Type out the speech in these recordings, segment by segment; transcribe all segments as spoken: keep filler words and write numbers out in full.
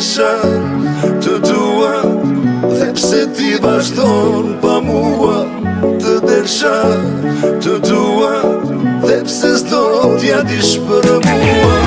desha, të dua, dhe pse ti vazhdon pa mua. Të desha, të dua, dhe pse s'do t'ja dish për mua.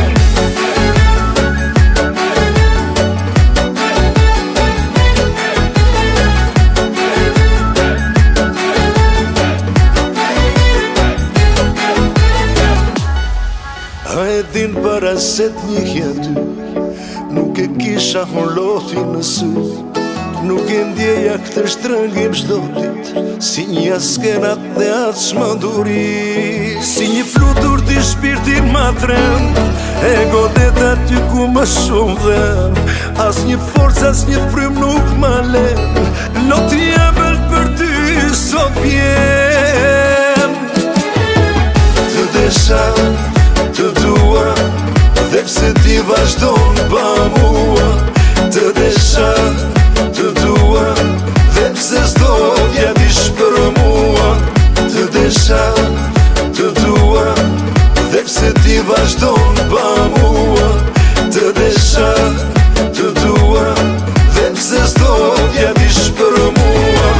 A e din para se t'njihja ty, nuk e kisha horloti në sy. Nuk e ndjeja këtë shtrëngim çdo ditë, si një askenat dhe atë shmënduri. Si një flutur t'i shpirtin ma trem, e godet aty ku më shumë dhem. As një forcë, as një frym nuk ma len, lotja bëll për ty sot vjen. Të desha, të dua, dhe pse ti vazhdon pa mua. Të desha, të dua, dhe pse s'do t'ja dish për mua. Të desha, të dua, dhe pse ti vazhdon pa mua. Të desha, të dua, dhe pse s'do t'ja dish për mua.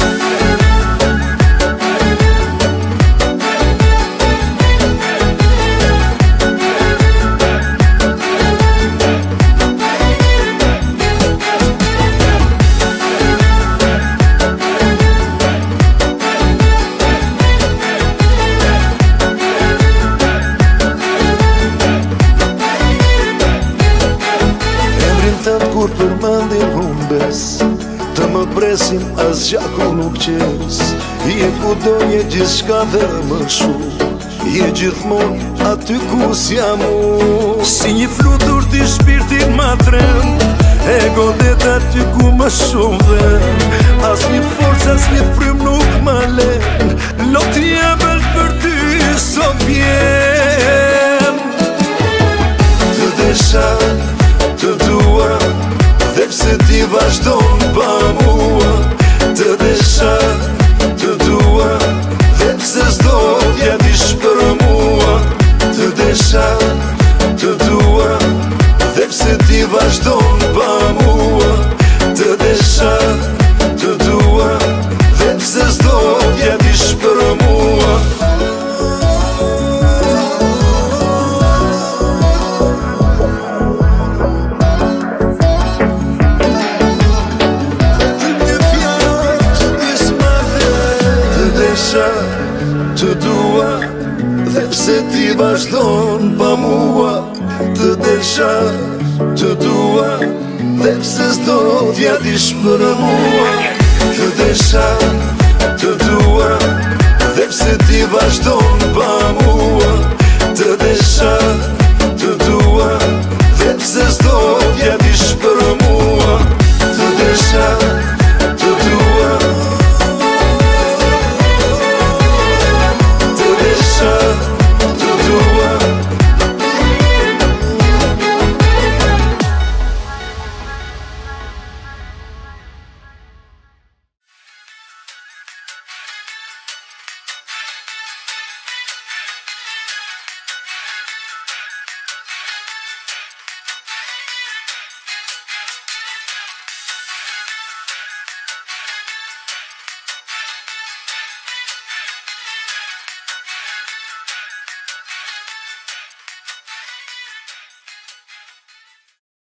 Kur përmendin humbes, të më presin as gjaku nuk qes. Je ku do një gjithë shka dhe më shumë, je gjithmon aty ku s'jam unë. Si një flutur t'i shpirtin ma trem, e godet aty ku më shumë dhem. As një forcë, as një frym nuk ma len, lotja bëll për ty sot vjen. Të desha, të dua, dhe pse ti vazhdon pa mua. Të desha, të dua, dhe pse s'do t'ja dish për mua. Të desha, të dua, dhe pse ti vazhdon pa mua. Të desha, të dua, dhe pse s'do t'ja dish për mua. Të dua, dhe pse ti vazhdon pa mua. Të desha, të dua, dhe pse s'do t'ja dish për mua. Të desha, të